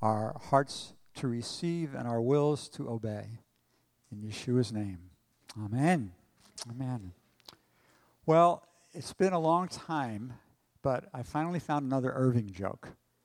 our hearts to receive and our wills to obey. In Yeshua's name, amen. Amen. Well, it's been a long time, but I finally found another Irving joke.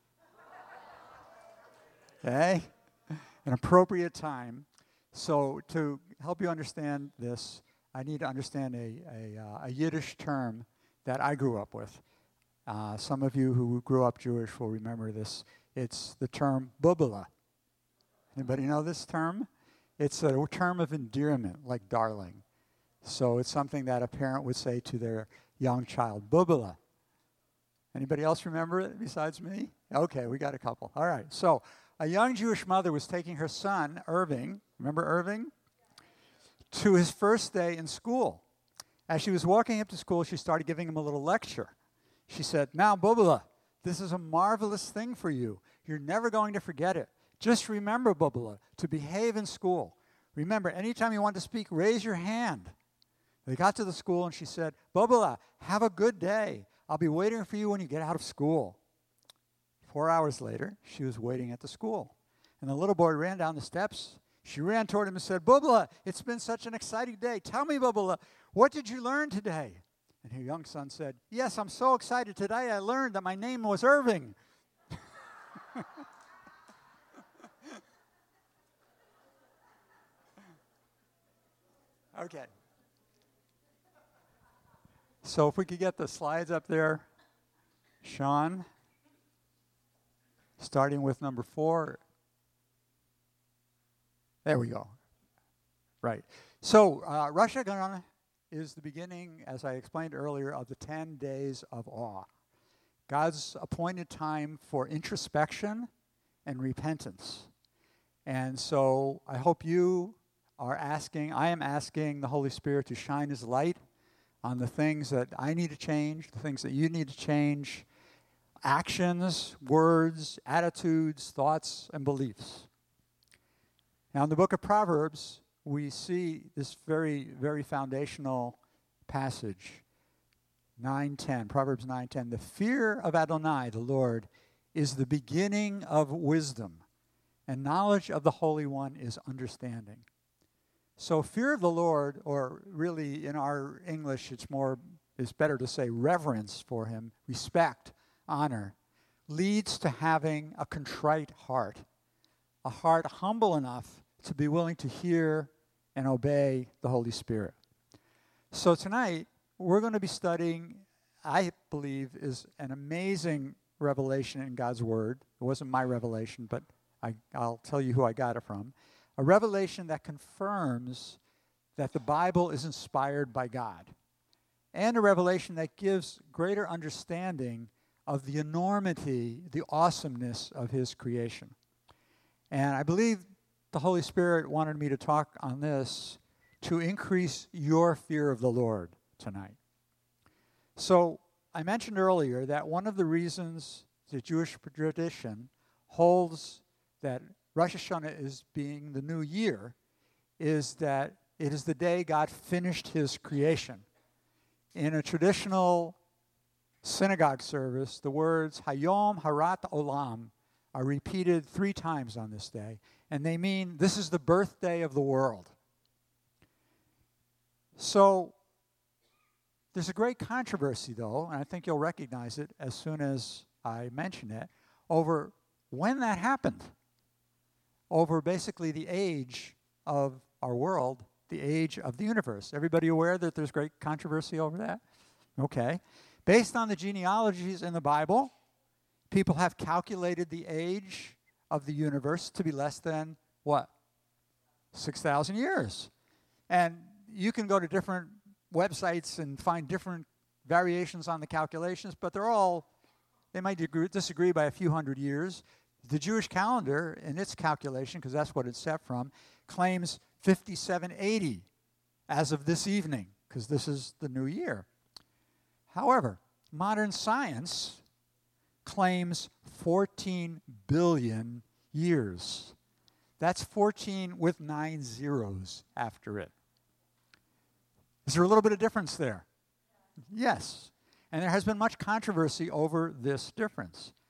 Okay? An appropriate time. So to help you understand this, I need to understand a Yiddish term that I grew up with. Some of you who grew up Jewish will remember this. It's the term bubala. Anybody know this term? It's a term of endearment, like darling. So it's something that a parent would say to their young child, bubala. Anybody else remember it besides me? Okay, we got a couple. All right. So a young Jewish mother was taking her son, Irving, remember Irving? To his first day in school. As she was walking up to school, she started giving him a little lecture. She said, "Now, Bubala, this is a marvelous thing for you. You're never going to forget it. Just remember, Bubala, to behave in school. Remember, anytime you want to speak, raise your hand." They got to the school, and she said, "Bubala, have a good day. I'll be waiting for you when you get out of school." 4 hours later, she was waiting at the school. And the little boy ran down the steps. She ran toward him and said, "Bubala, it's been such an exciting day. Tell me, Bubala, what did you learn today?" And her young son said, "Yes, I'm so excited. Today I learned that my name was Irving." Okay. So if we could get the slides up there, Sean, starting with number 4. There we go. Right. So Rosh Hashanah is the beginning, as I explained earlier, of the 10 days of awe. God's appointed time for introspection and repentance. And so I hope you are asking, I am asking the Holy Spirit to shine His light on the things that I need to change, the things that you need to change, actions, words, attitudes, thoughts, and beliefs. Now, in the book of Proverbs, we see this very, very foundational passage, 9:10, Proverbs 9:10. "The fear of Adonai, the Lord, is the beginning of wisdom, and knowledge of the Holy One is understanding." So fear of the Lord, or really in our English, it's better to say reverence for Him, respect, honor, leads to having a contrite heart, a heart humble enough to be willing to hear and obey the Holy Spirit. So tonight, we're going to be studying, I believe, is an amazing revelation in God's Word. It wasn't my revelation, but I'll tell you who I got it from. A revelation that confirms that the Bible is inspired by God, and a revelation that gives greater understanding of the enormity, the awesomeness of His creation. And I believe the Holy Spirit wanted me to talk on this to increase your fear of the Lord tonight. So I mentioned earlier that one of the reasons the Jewish tradition holds that Rosh Hashanah is being the new year is that it is the day God finished His creation. In a traditional synagogue service, the words Hayom Harat Olam are repeated 3 times on this day, and they mean this is the birthday of the world. So there's a great controversy, though, and I think you'll recognize it as soon as I mention it, over when that happened, over basically the age of our world, the age of the universe. Everybody aware that there's great controversy over that? Okay. Based on the genealogies in the Bible, people have calculated the age of the universe to be less than, what? 6,000 years. And you can go to different websites and find different variations on the calculations, but they might disagree by a few hundred years. The Jewish calendar, in its calculation, because that's what it's set from, claims 5780 as of this evening, because this is the new year. However, modern science claims 14 billion years. That's 14 with 9 zeros after it. Is there a little bit of difference there? Yes. And there has been much controversy over this difference.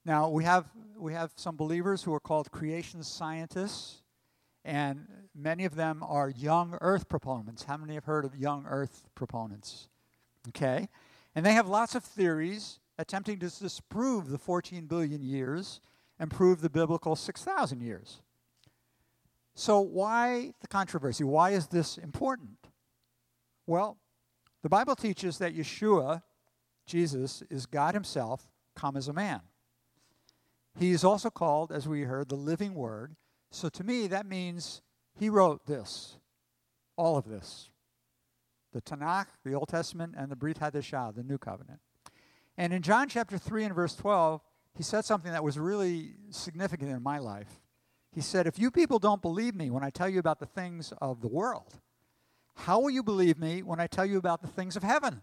Now, we have some believers who are called creation scientists, and many of them are young Earth proponents. How many have heard of young Earth proponents? Okay. And they have lots of theories attempting to disprove the 14 billion years and prove the biblical 6,000 years. So why the controversy? Why is this important? Well, the Bible teaches that Yeshua, Jesus, is God himself come as a man. He is also called, as we heard, the living word. So to me, that means he wrote this, all of this. The Tanakh, the Old Testament, and the Brit Hadashah, the New Covenant. And in John chapter 3 and verse 12, he said something that was really significant in my life. He said, if you people don't believe me when I tell you about the things of the world, how will you believe me when I tell you about the things of heaven?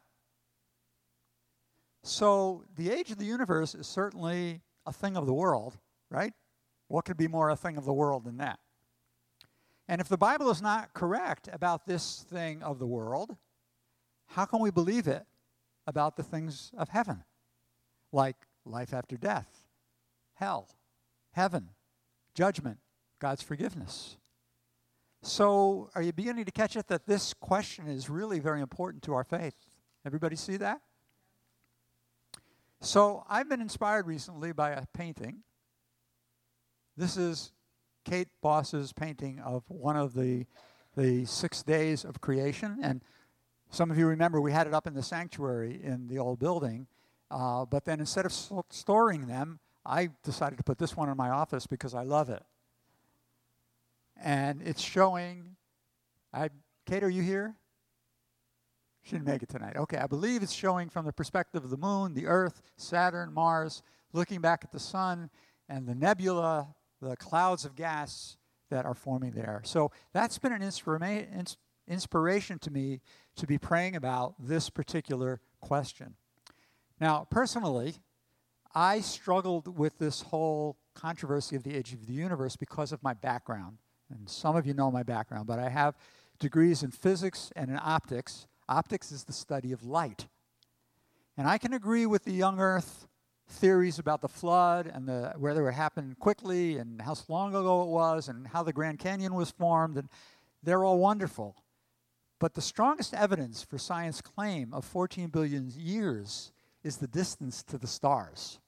So the age of the universe is certainly a thing of the world, right? What could be more a thing of the world than that? And if the Bible is not correct about this thing of the world, how can we believe it about the things of heaven? Like life after death, hell, heaven, judgment, God's forgiveness. So are you beginning to catch it that this question is really very important to our faith? Everybody see that? So I've been inspired recently by a painting. This is Kate Boss's painting of one of the 6 days of creation. And some of you remember we had it up in the sanctuary in the old building. But then instead of storing them, I decided to put this one in my office because I love it. And it's showing, Kate, are you here? She didn't make it tonight. Okay, I believe it's showing from the perspective of the moon, the earth, Saturn, Mars, looking back at the sun, and the nebula, the clouds of gas that are forming there. So that's been an inspiration to me to be praying about this particular question. Now, personally, I struggled with this whole controversy of the age of the universe because of my background. And some of you know my background, but I have degrees in physics and in optics. Optics is the study of light. And I can agree with the young Earth theories about the flood and whether it happened quickly and how long ago it was and how the Grand Canyon was formed. And they're all wonderful. But the strongest evidence for science's claim of 14 billion years is the distance to the stars.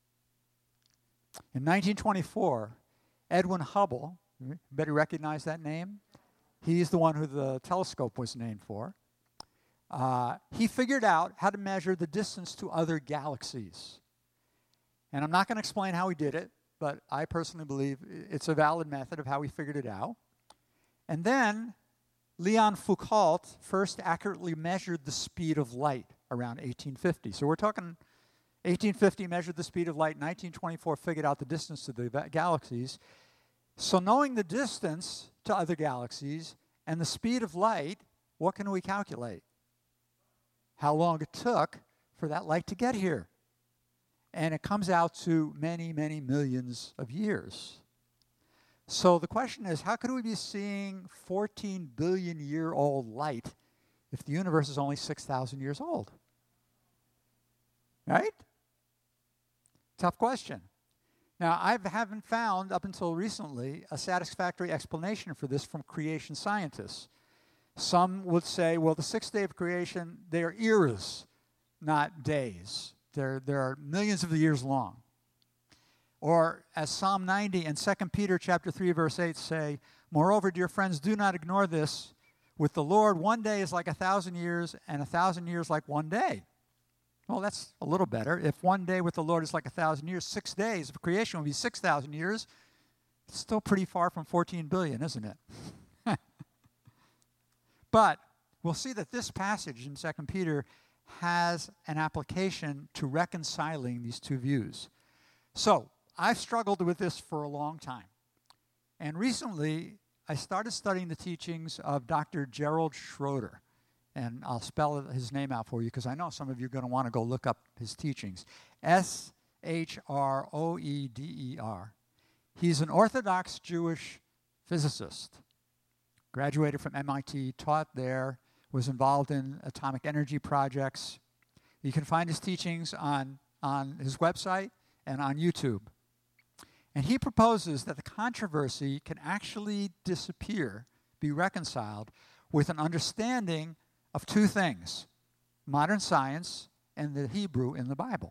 In 1924, Edwin Hubble, everybody recognize that name? He's the one who the telescope was named for. He figured out how to measure the distance to other galaxies. And I'm not going to explain how he did it, but I personally believe it's a valid method of how he figured it out. And then Leon Foucault first accurately measured the speed of light around 1850. So we're talking 1850 measured the speed of light, 1924 figured out the distance to the galaxies. So knowing the distance to other galaxies and the speed of light, what can we calculate? How long it took for that light to get here. And it comes out to many, many millions of years. So the question is, how could we be seeing 14 billion year old light if the universe is only 6,000 years old? Right? Tough question. Now, I haven't found, up until recently, a satisfactory explanation for this from creation scientists. Some would say, well, the 6th day of creation, they are eras, not days. There are millions of years long. Or as Psalm 90 and 2 Peter chapter 3, verse 8 say, moreover, dear friends, do not ignore this. With the Lord, 1 day is like 1,000 years, and 1,000 years like 1 day. Well, that's a little better. If 1 day with the Lord is like 1,000 years, 6 days of creation would be 6,000 years. It's still pretty far from 14 billion, isn't it? But we'll see that this passage in 2 Peter has an application to reconciling these two views. So I've struggled with this for a long time. And recently, I started studying the teachings of Dr. Gerald Schroeder. And I'll spell his name out for you because I know some of you are going to want to go look up his teachings. Schroeder. He's an Orthodox Jewish physicist. Graduated from MIT, taught there, was involved in atomic energy projects. You can find his teachings on his website and on YouTube. And he proposes that the controversy can actually disappear, be reconciled, with an understanding of two things: modern science and the Hebrew in the Bible.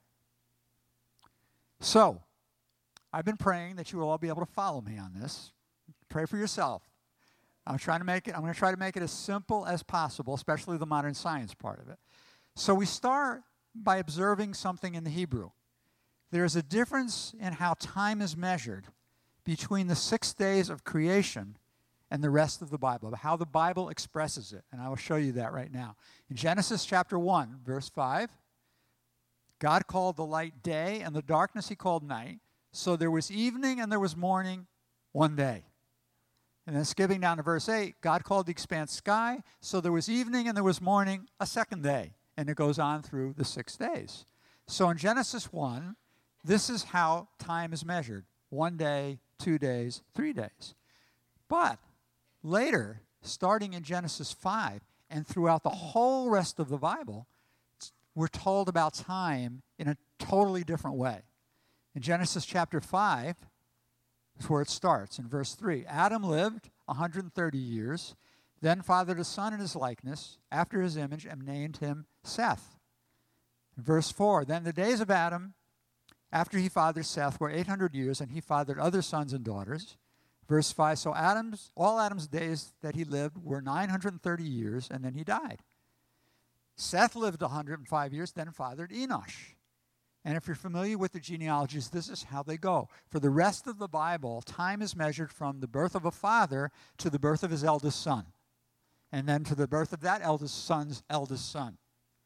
So, I've been praying that you will all be able to follow me on this. Pray for yourself. I'm going to try to make it as simple as possible, especially the modern science part of it. So we start by observing something in the Hebrew. There is a difference in how time is measured between the 6 days of creation and the rest of the Bible, how the Bible expresses it. And I will show you that right now. In Genesis chapter 1, verse 5, God called the light day, and the darkness he called night. So there was evening and there was morning one day. And then skipping down to verse 8, God called the expanse sky. So there was evening and there was morning a second day. And it goes on through the 6 days. So in Genesis 1, this is how time is measured: 1 day, 2 days, 3 days. But later, starting in Genesis 5 and throughout the whole rest of the Bible, we're told about time in a totally different way. In Genesis chapter 5 is where it starts, in verse 3. Adam lived 130 years, then fathered a son in his likeness, after his image, and named him Seth. In verse 4, then the days of Adam, after he fathered Seth, were 800 years, and he fathered other sons and daughters. Verse 5, so all Adam's days that he lived were 930 years, and then he died. Seth lived 105 years, then fathered Enosh. And if you're familiar with the genealogies, this is how they go. For the rest of the Bible, time is measured from the birth of a father to the birth of his eldest son, and then to the birth of that eldest son's eldest son.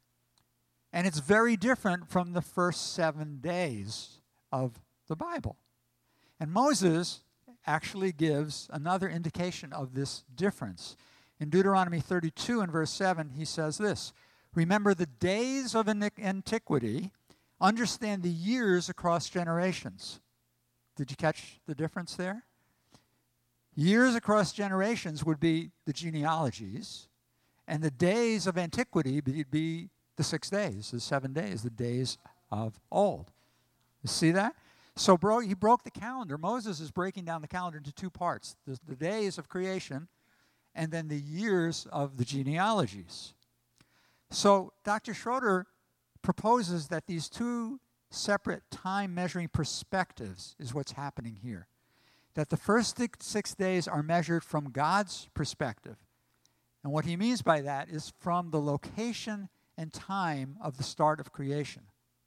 And it's very different from the first 7 days of the Bible. And Moses actually gives another indication of this difference. In Deuteronomy 32 and verse 7, he says this: remember the days of antiquity, understand the years across generations. Did you catch the difference there? Years across generations would be the genealogies, and the days of antiquity would be the 6 days, the 7 days, the days of old. You see that? So he broke the calendar. Moses is breaking down the calendar into two parts: the days of creation and then the years of the genealogies. So Dr. Schroeder proposes that these two separate time-measuring perspectives is what's happening here. That the first 6 days are measured from God's perspective. And what he means by that is from the location and time of the start of creation.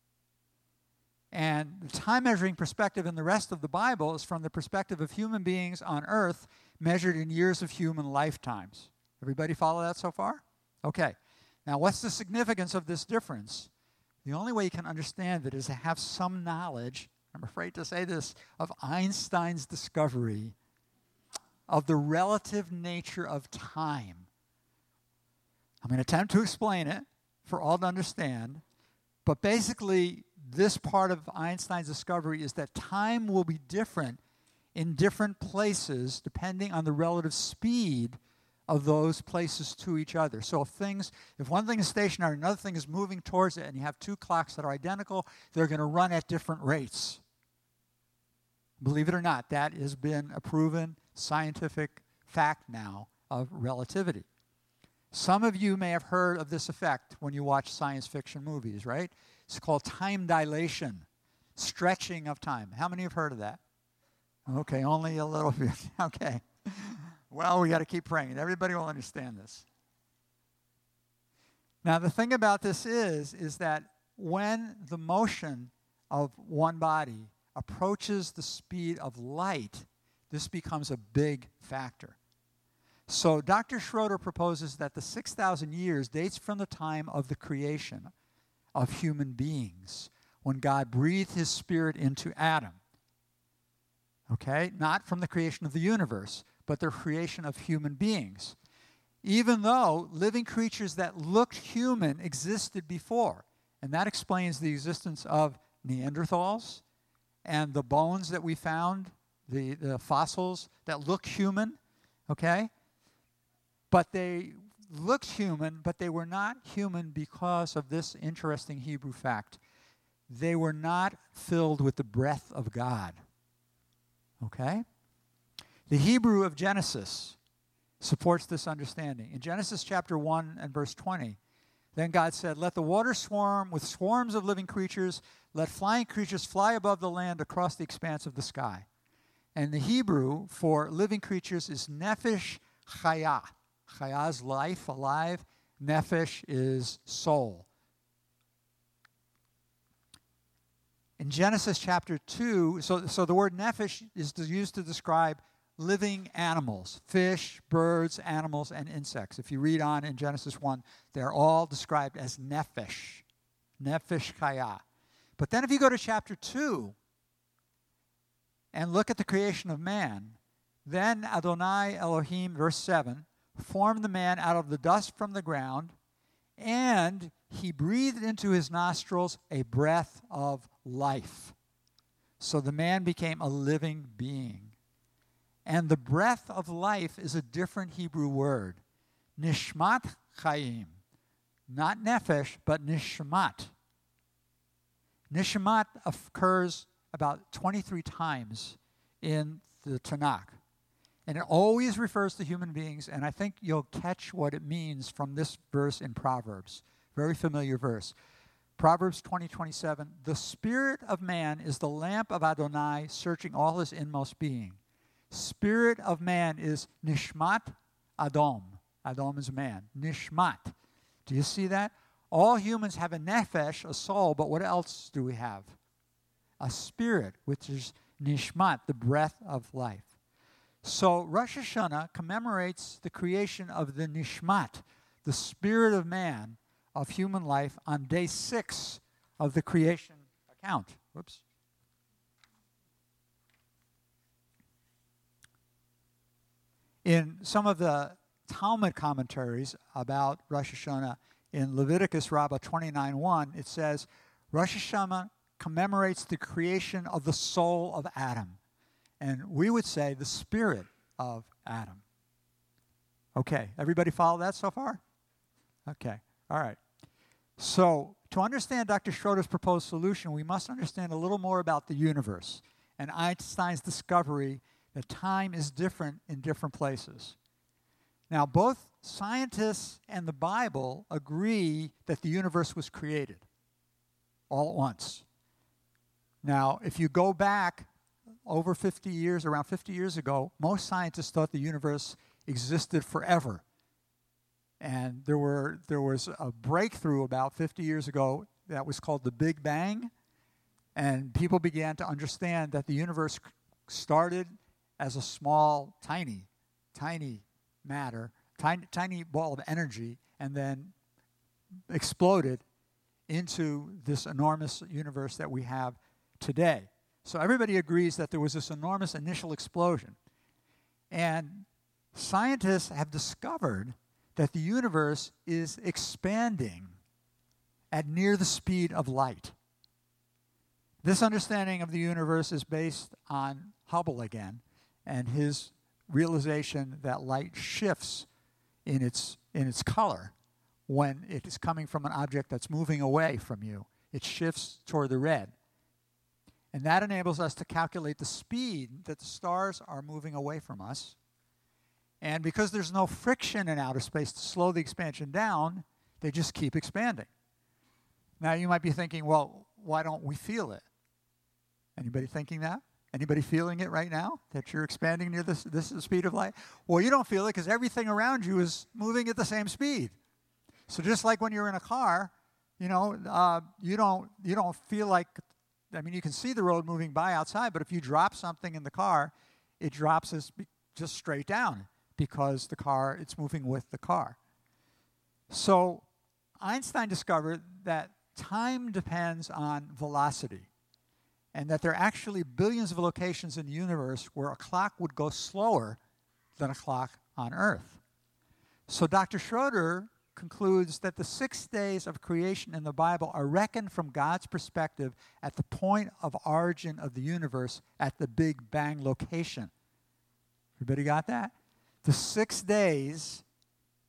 And the time-measuring perspective in the rest of the Bible is from the perspective of human beings on earth measured in years of human lifetimes. Everybody follow that so far? Okay. Now, what's the significance of this difference? The only way you can understand it is to have some knowledge, I'm afraid to say this, of Einstein's discovery of the relative nature of time. I'm going to attempt to explain it for all to understand, but basically, this part of Einstein's discovery is that time will be different in different places depending on the relative speed of those places to each other. So if one thing is stationary, another thing is moving towards it, and you have two clocks that are identical, they're going to run at different rates. Believe it or not, that has been a proven scientific fact now of relativity. Some of you may have heard of this effect when you watch science fiction movies, right? It's called time dilation, stretching of time. How many have heard of that? Okay, only a little bit. Okay. Well, we got to keep praying. Everybody will understand this. Now, the thing about this is that when the motion of one body approaches the speed of light, this becomes a big factor. So Dr. Schroeder proposes that the 6,000 years dates from the time of the creation of human beings, when God breathed his spirit into Adam. Okay? Not from the creation of the universe, but the creation of human beings. Even though living creatures that looked human existed before. And that explains the existence of Neanderthals and the bones that we found, the fossils that look human. Okay? But they looked human, but they were not human because of this interesting Hebrew fact. they were not filled with the breath of God. Okay? The Hebrew of Genesis supports this understanding. In Genesis chapter 1 and verse 20, then God said, "Let the water swarm with swarms of living creatures. Let flying creatures fly above the land across the expanse of the sky." And the Hebrew for living creatures is nephesh chaya. Chaya is life, alive. Nephesh is soul. In Genesis chapter 2, so the word nephesh is used to describe living animals, fish, birds, animals, and insects. If you read on in Genesis 1, they're all described as nephesh, nephesh chaya. But then if you go to chapter 2 and look at the creation of man, then Adonai Elohim, verse 7, formed the man out of the dust from the ground, and he breathed into his nostrils a breath of life. So the man became a living being. And the breath of life is a different Hebrew word, nishmat chayim. Not nephesh, but nishmat. Nishmat occurs about 23 times in the Tanakh. And it always refers to human beings, and I think you'll catch what it means from this verse in Proverbs. Very familiar verse. Proverbs 20:27, "The spirit of man is the lamp of Adonai, searching all his inmost being." Spirit of man is nishmat Adom. Adom is man. Nishmat. Do you see that? All humans have a nephesh, a soul, but what else do we have? A spirit, which is nishmat, the breath of life. So Rosh Hashanah commemorates the creation of the nishmat, the spirit of man, of human life, on day 6 of the creation account. Whoops. In some of the Talmud commentaries about Rosh Hashanah, in Leviticus Rabbah 29:1, it says, Rosh Hashanah commemorates the creation of the soul of Adam. And we would say the spirit of Adam. Okay, everybody follow that so far? Okay, all right. So to understand Dr. Schroeder's proposed solution, we must understand a little more about the universe and Einstein's discovery that time is different in different places. Now, both scientists and the Bible agree that the universe was created all at once. Now, if you go back over 50 years, around 50 years ago, most scientists thought the universe existed forever. And there was a breakthrough about 50 years ago that was called the Big Bang. And people began to understand that the universe started as a small, tiny matter, tiny ball of energy, and then exploded into this enormous universe that we have today. So everybody agrees that there was this enormous initial explosion. And scientists have discovered that the universe is expanding at near the speed of light. This understanding of the universe is based on Hubble again, and his realization that light shifts in its color when it is coming from an object that's moving away from you. It shifts toward the red. And that enables us to calculate the speed that the stars are moving away from us. And because there's no friction in outer space to slow the expansion down, they just keep expanding. Now you might be thinking, well, why don't we feel it? Anybody thinking that? Anybody feeling it right now, that you're expanding near this is the speed of light? Well, you don't feel it because everything around you is moving at the same speed. So just like when you're in a car, you don't feel like, I mean, you can see the road moving by outside, but if you drop something in the car, it drops just straight down because it's moving with the car. So Einstein discovered that time depends on velocity, and that there are actually billions of locations in the universe where a clock would go slower than a clock on Earth. So Dr. Schroeder concludes that the 6 days of creation in the Bible are reckoned from God's perspective at the point of origin of the universe at the Big Bang location. Everybody got that? The 6 days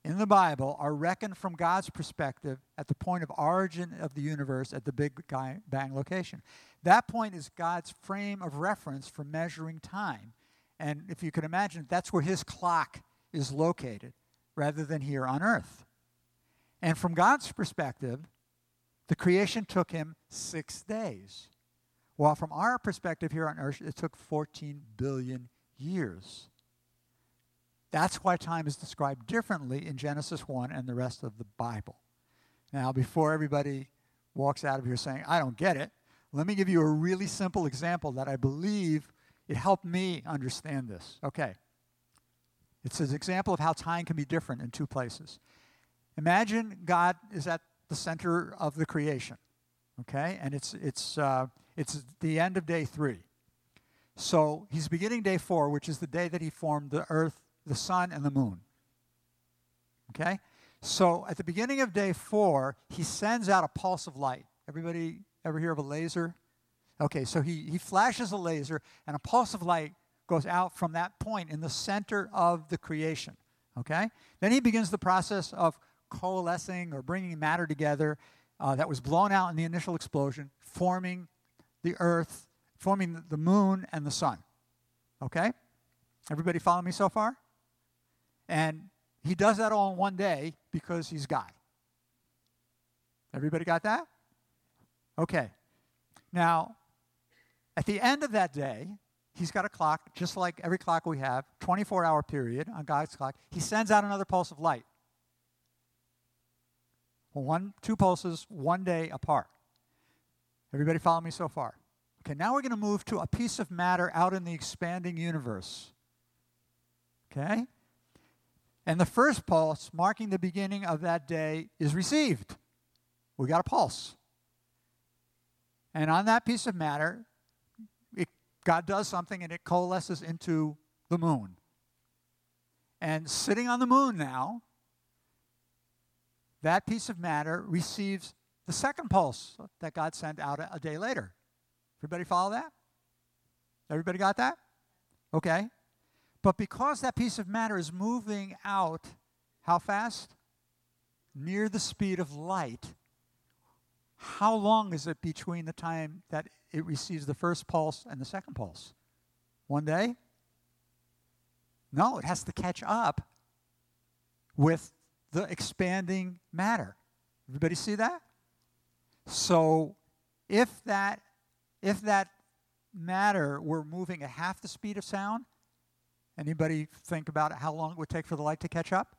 in the Bible are reckoned from God's perspective at the point of origin of the universe at the Big Bang location. That point is God's frame of reference for measuring time. And if you can imagine, that's where his clock is located, rather than here on earth. And from God's perspective, the creation took him 6 days. While from our perspective here on earth, it took 14 billion years. That's why time is described differently in Genesis 1 and the rest of the Bible. Now, before everybody walks out of here saying, I don't get it, let me give you a really simple example that I believe it helped me understand this. Okay. It's an example of how time can be different in two places. Imagine God is at the center of the creation, okay? And it's the end of day 3. So he's beginning day 4, which is the day that he formed the earth, the sun, and the moon. Okay? So at the beginning of day 4, he sends out a pulse of light. Everybody ever hear of a laser? Okay, so he flashes a laser, and a pulse of light goes out from that point in the center of the creation. Okay? Then he begins the process of coalescing or bringing matter together that was blown out in the initial explosion, forming the earth, forming the moon and the sun. Okay? Everybody follow me so far? And he does that all in one day because he's God. Everybody got that? Okay. Now, at the end of that day, he's got a clock, just like every clock we have, 24-hour period on God's clock. He sends out another pulse of light. Well, 2 pulses, 1 day apart. Everybody follow me so far? Okay, now we're going to move to a piece of matter out in the expanding universe. Okay? And the first pulse, marking the beginning of that day, is received. We got a pulse. And on that piece of matter, God does something and it coalesces into the moon. And sitting on the moon now, that piece of matter receives the second pulse that God sent out a day later. Everybody follow that? Everybody got that? Okay. But because that piece of matter is moving out, how fast? Near the speed of light. How long is it between the time that it receives the first pulse and the second pulse? 1 day? No, it has to catch up with the expanding matter. Everybody see that? So if that matter were moving at half the speed of sound, anybody think about how long it would take for the light to catch up?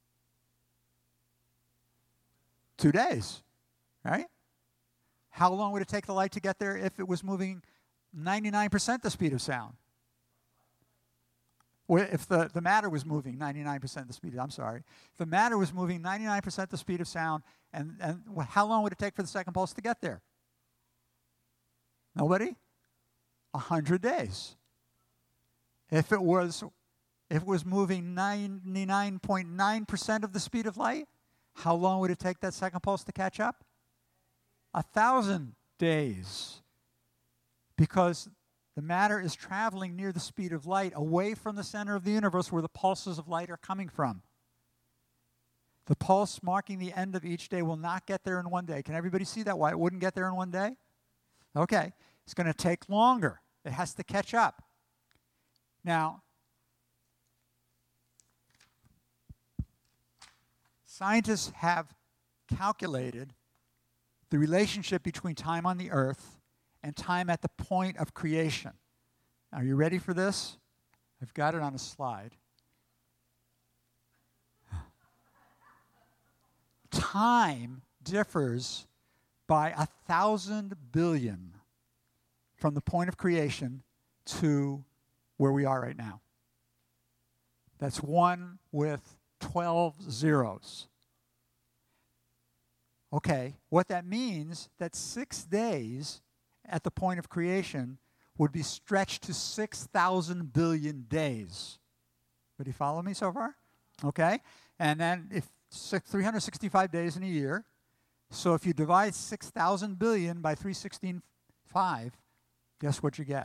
2 days, right? How long would it take the light to get there if it was moving 99% the speed of sound? Well, if the matter was moving 99% the speed, I'm sorry. If the matter was moving 99% the speed of sound, and how long would it take for the second pulse to get there? Nobody? 100 days. If it was moving 99.9% of the speed of light, how long would it take that second pulse to catch up? 1,000 days. Because the matter is traveling near the speed of light away from the center of the universe where the pulses of light are coming from. The pulse marking the end of each day will not get there in 1 day. Can everybody see that? Why it wouldn't get there in 1 day? Okay. It's going to take longer. It has to catch up. Now, scientists have calculated the relationship between time on the earth and time at the point of creation. Are you ready for this? I've got it on a slide. Time differs by 1,000 billion from the point of creation to where we are right now. That's 1 with 12 zeros. Okay, what that means, that 6 days at the point of creation would be stretched to 6,000 billion days. Would you follow me so far? Okay, and then if 365 days in a year, so if you divide 6,000 billion by 316.5, guess what you get?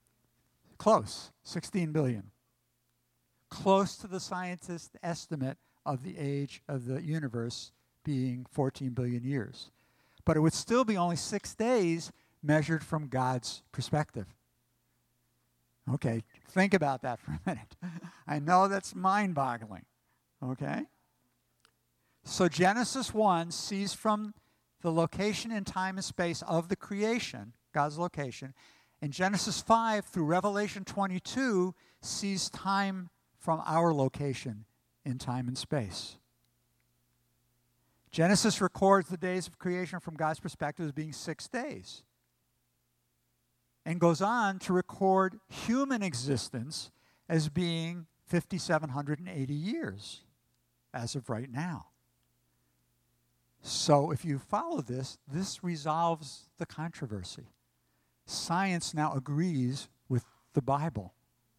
Close, 16 billion. Close to the scientist estimate of the age of the universe being 14 billion years. But it would still be only 6 days measured from God's perspective. Okay, think about that for a minute. I know that's mind-boggling, okay? So Genesis 1 sees from the location in time and space of the creation, God's location, and Genesis 5 through Revelation 22 sees time from our location in time and space. Genesis records the days of creation from God's perspective as being 6 days, and goes on to record human existence as being 5,780 years as of right now. So if you follow this, this resolves the controversy. Science now agrees with the Bible.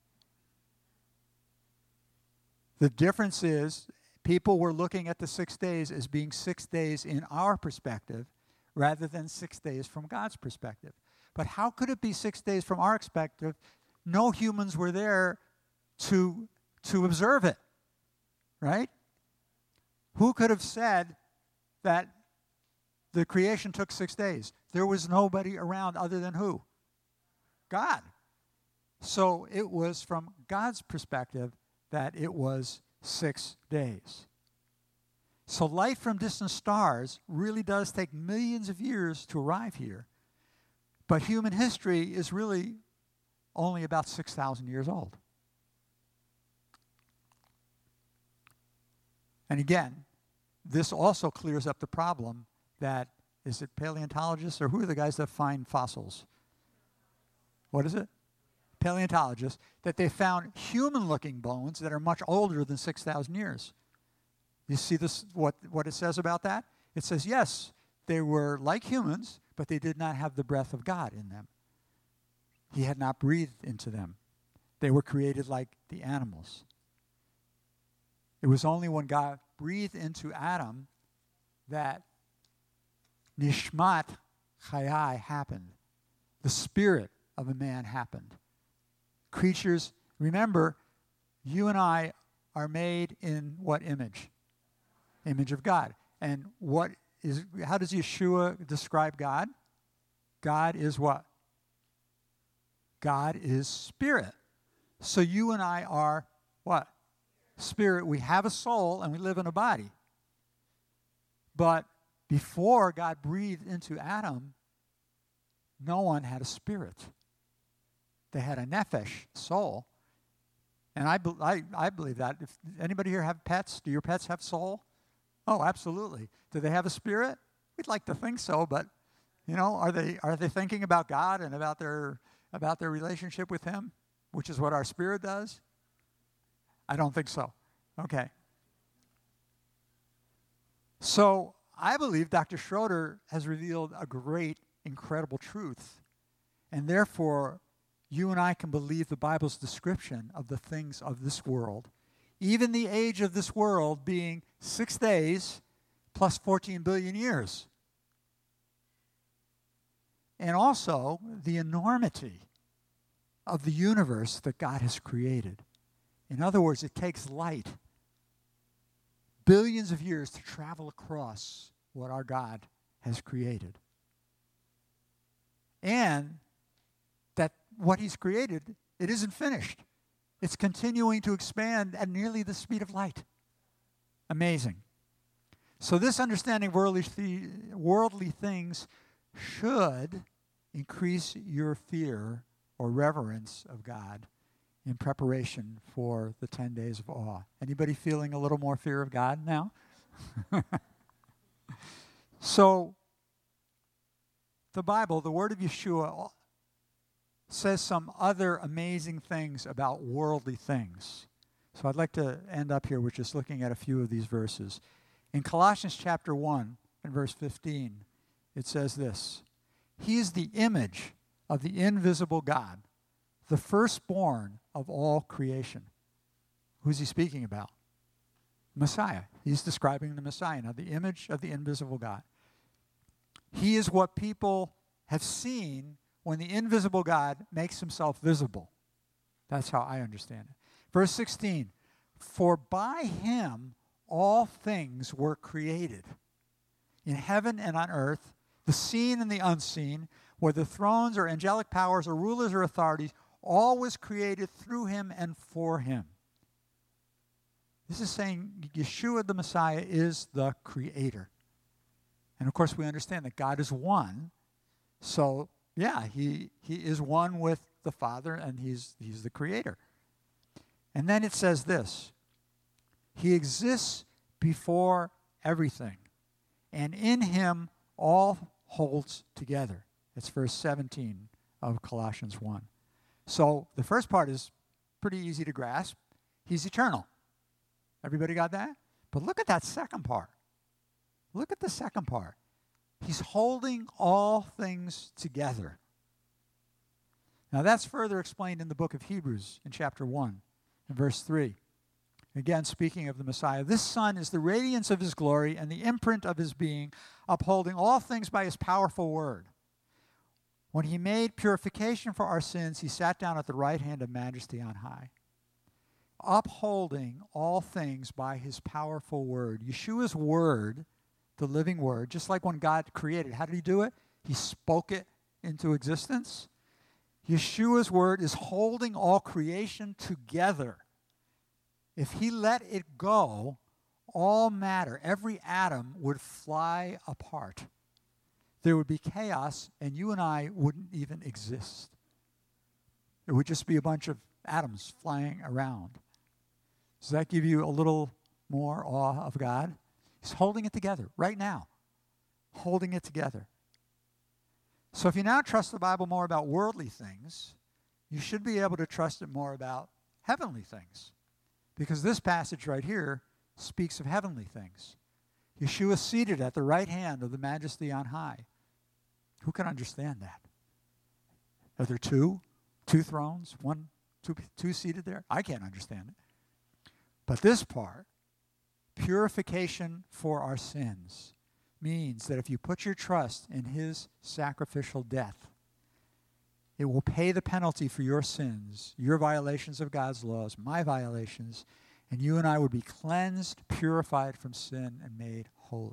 The difference is people were looking at the 6 days as being 6 days in our perspective rather than 6 days from God's perspective. But how could it be 6 days from our perspective? No humans were there to observe it, right? Who could have said that the creation took 6 days? There was nobody around other than who? God. So it was from God's perspective that it was 6 days. So light from distant stars really does take millions of years to arrive here. But human history is really only about 6,000 years old. And again, this also clears up the problem that, is it paleontologists, or who are the guys that find fossils? What is it? Paleontologists, that they found human-looking bones that are much older than 6,000 years. You see this? What it says about that? It says, yes, they were like humans, but they did not have the breath of God in them. He had not breathed into them. They were created like the animals. It was only when God breathed into Adam that Nishmat Chayai happened. The spirit of a man happened. Creatures, remember, you and I are made in what image? Image of God. And how does Yeshua describe God? God is what? God is spirit. So you and I are what? Spirit. We have a soul and we live in a body. But before God breathed into Adam, no one had a spirit. They had a nephesh, soul. And I believe that. If anybody here have pets? Do your pets have soul? Oh, absolutely. Do they have a spirit? We'd like to think so, but are they thinking about God and about their relationship with Him, which is what our spirit does? I don't think so. Okay. So I believe Dr. Schroeder has revealed a great, incredible truth, and therefore you and I can believe the Bible's description of the things of this world, even the age of this world being 6 days plus 14 billion years. And also the enormity of the universe that God has created. In other words, it takes light billions of years to travel across what our God has created. And that what He's created, it isn't finished. It's continuing to expand at nearly the speed of light. Amazing. So this understanding of worldly things should increase your fear or reverence of God in preparation for the 10 days of awe. Anybody feeling a little more fear of God now? So the Bible, the Word of Yeshua, says some other amazing things about worldly things. So I'd like to end up here with just looking at a few of these verses. In Colossians chapter 1 and verse 15, it says this: He is the image of the invisible God, the firstborn of all creation. Who's he speaking about? Messiah. He's describing the Messiah. Now, the image of the invisible God. He is what people have seen when the invisible God makes Himself visible. That's how I understand it. Verse 16, for by Him all things were created, in heaven and on earth, the seen and the unseen, whether thrones or angelic powers or rulers or authorities, all was created through him and for him. This is saying Yeshua the Messiah is the creator. And of course we understand that God is one. So yeah, he is one with the Father, and he's the creator. And then it says this: he exists before everything, and in him all holds together. That's verse 17 of Colossians 1. So the first part is pretty easy to grasp. He's eternal. Everybody got that? But look at that second part. Look at the second part. He's holding all things together. Now that's further explained in the book of Hebrews in chapter 1 and verse 3. Again, speaking of the Messiah, this Son is the radiance of his glory and the imprint of his being, upholding all things by his powerful word. When he made purification for our sins, he sat down at the right hand of majesty on high, upholding all things by his powerful word. Yeshua's word, the living word, just like when God created, how did he do it? He spoke it into existence. Yeshua's word is holding all creation together. If he let it go, all matter, every atom would fly apart. There would be chaos, and you and I wouldn't even exist. It would just be a bunch of atoms flying around. Does that give you a little more awe of God? He's holding it together right now, holding it together. So if you now trust the Bible more about worldly things, you should be able to trust it more about heavenly things, because this passage right here speaks of heavenly things. Yeshua is seated at the right hand of the majesty on high. Who can understand that? Are there two thrones, two seated there? I can't understand it. But this part, purification for our sins, means that if you put your trust in his sacrificial death, it will pay the penalty for your sins, your violations of God's laws, my violations, and you and I would be cleansed, purified from sin, and made holy.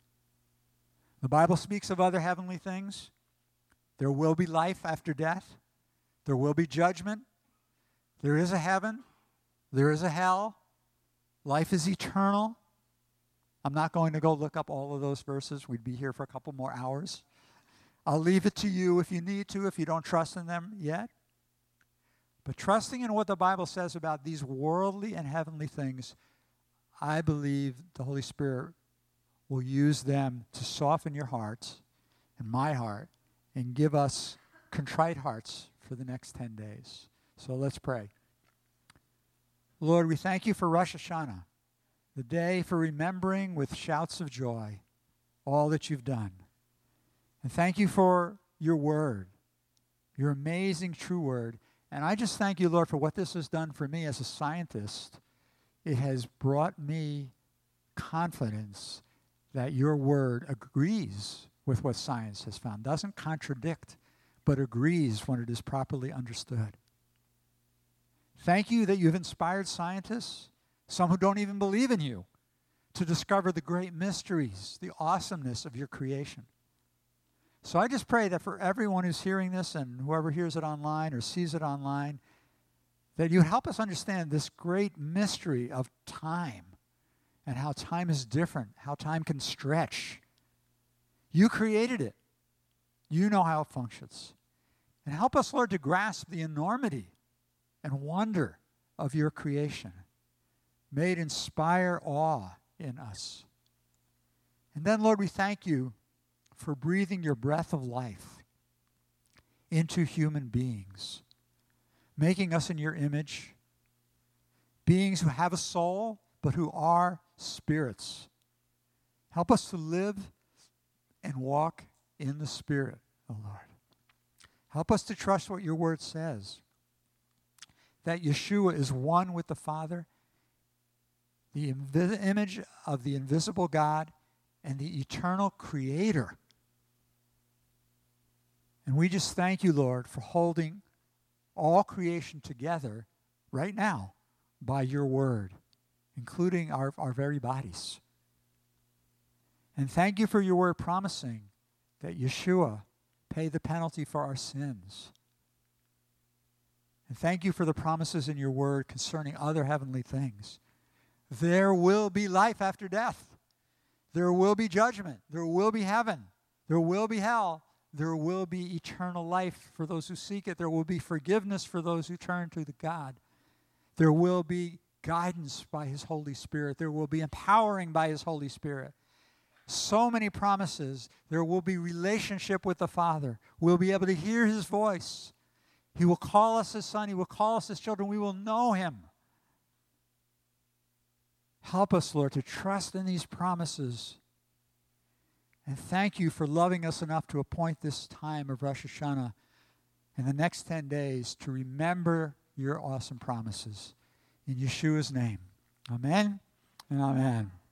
The Bible speaks of other heavenly things. There will be life after death. There will be judgment. There is a heaven. There is a hell. Life is eternal. I'm not going to go look up all of those verses. We'd be here for a couple more hours. I'll leave it to you if you need to, if you don't trust in them yet. But trusting in what the Bible says about these worldly and heavenly things, I believe the Holy Spirit will use them to soften your hearts and my heart and give us contrite hearts for the next 10 days. So let's pray. Lord, we thank you for Rosh Hashanah, the day for remembering with shouts of joy all that you've done. And thank you for your word, your amazing true word. And I just thank you, Lord, for what this has done for me as a scientist. It has brought me confidence that your word agrees with what science has found, doesn't contradict, but agrees when it is properly understood. Thank you that you've inspired scientists, some who don't even believe in you, to discover the great mysteries, the awesomeness of your creation. So I just pray that for everyone who's hearing this and whoever hears it online or sees it online, that you help us understand this great mystery of time and how time is different, how time can stretch. You created it. You know how it functions. And help us, Lord, to grasp the enormity and wonder of your creation. May it inspire awe in us. And then, Lord, we thank you for breathing your breath of life into human beings, making us in your image, beings who have a soul, but who are spirits. Help us to live and walk in the Spirit, O Lord. Help us to trust what your word says, that Yeshua is one with the Father, the image of the invisible God, and the eternal Creator. And we just thank you, Lord, for holding all creation together right now by your word. including our very bodies. And thank you for your word promising that Yeshua paid the penalty for our sins. And thank you for the promises in your word concerning other heavenly things. There will be life after death. There will be judgment. There will be heaven. There will be hell. There will be eternal life for those who seek it. There will be forgiveness for those who turn to the God. There will be guidance by His Holy Spirit. There will be empowering by His Holy Spirit. So many promises. There will be relationship with the Father. We'll be able to hear His voice. He will call us His Son. He will call us His children. We will know Him. Help us, Lord, to trust in these promises. And thank you for loving us enough to appoint this time of Rosh Hashanah and the next 10 days to remember your awesome promises. In Yeshua's name, amen and amen.